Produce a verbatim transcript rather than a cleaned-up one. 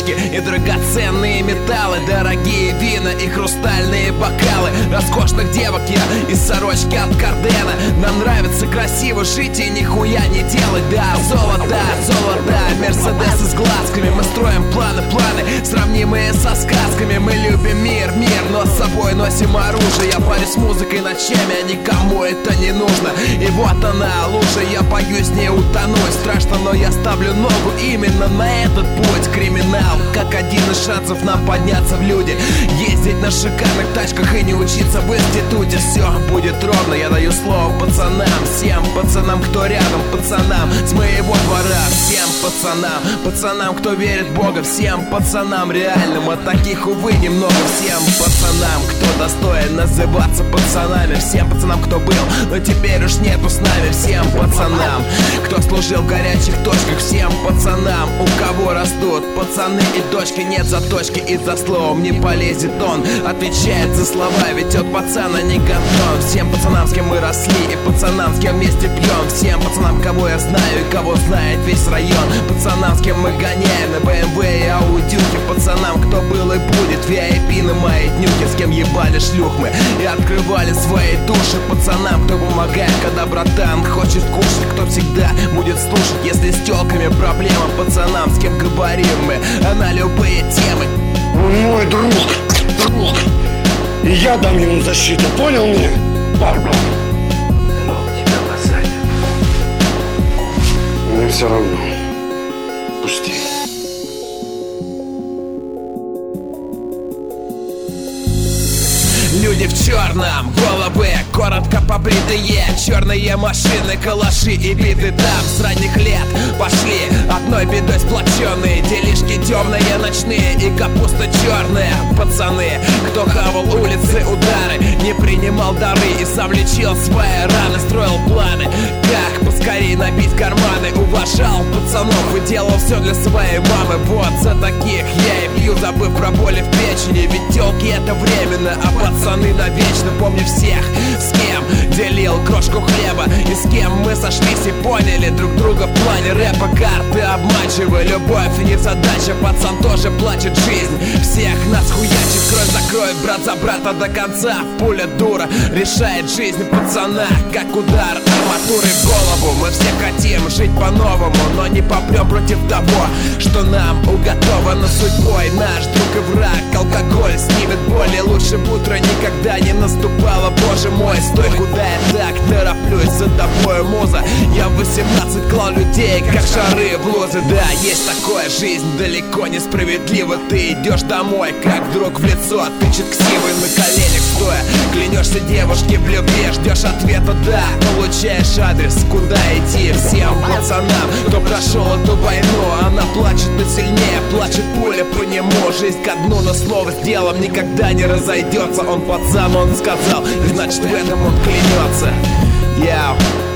игрушки и драгоценные металлы, дорогие вина и хрустальные бокалы, роскошных девок я из сорочки от Кардена. Нам нравится красиво жить и нихуя не делать. Да, золото, золото, мерседесы с глазками. Мы строим планы, планы, сравнимые со сказками. Мы любим мир, мир, но с собой носим оружие. Я парюсь с музыкой ночами, а никому это не нужно. И вот она, лужа, я боюсь не утонуть. Страшно, но я ставлю ногу именно на этот путь. Криминал, как один из шансов нам подняться в люди. Ездить на шикарных тачках и не учиться в институте. Все будет ровно, я даю слово пацанам. Всем пацанам, кто рядом, пацанам с моего двора. Всем пацанам, пацанам, кто верит в Бога. Всем пацанам реальным, а таких, увы, немного. Всем пацанам, кто достоин называться пацанами. Всем пацанам, кто был, но теперь уж нету с нами. Всем пацанам, кто служил в горячих точках. Всем пацанам, у кого растут пацаны и дочки. Нет заточки, и за словом не полезет он. Отвечает за слова, ведь от пацана не готов. Всем пацанам, с кем мы росли, и пацанам, с кем вместе пьем. Всем пацанам, кого я знаю и кого знает весь район. Пацанам, с кем мы гоняем на бэ эм вэ и аудюхи. Пацанам, кто был и будет ви ай пи на моей днюхе. С кем ебали шлюх мы и открывали свои души. Пацанам, кто помогает, когда братан хочет кушать. Кто всегда будет слушать, если с тёлками проблема. Пацанам, с кем говорим мы, а на любые темы. Он мой друг, друг. И я дам ему защиту, понял меня? Папа. Тебя посадят. Мне все равно. Пусти. Люди в черном, головы коротко побритые, черные машины, калаши и биты там с ранних лет пошли одной бедой сплоченные. Делишки темные, ночные и капуста черная. Пацаны, кто хавал улицы, удары, не принимал дары и сам лечил свои раны, строил планы, как поскорее набить карманы. Уважал пацанов и делал все для своей мамы. Вот за таких я и пью, забыв про боли в печени. Ведь телки это временно, а пацаны навечно. Помню всех, с кем делил крошку хлеба и с кем мы сошлись и поняли друг друга в плане рэпа. Карты обманчивы, любовь не задача. Пацан тоже плачет, жизнь всех нас хуячит. Кровь за кровь, брат за брата до конца. Пуля дура решает жизнь пацана, как удар арматуры в голову. Мы все хотим жить по-новому, но не попрем против того, что нам уготовано судьбой. Наш друг и враг, алкоголь снимет боль, и лучше бы утро никогда не наступало. Боже мой, стой, куда я так тороплюсь за тобой, муза. Я в восемнадцать клал людей, как шары в лузы. Да, есть такое, жизнь далеко несправедлива. Ты идешь домой, как друг в лицо тычет ксивой на коленях стоя. Клянешься девушке в любви, ждешь ответа, да, получаешь адрес, куда идти. Всем пацанам, кто прошел эту войну, она плачет, но сильнее плачет пуля по нему. Жизнь ко дну, но слово с делом никогда не разойдется. Он пацан, он сказал, и значит в этом он клянется. Яу.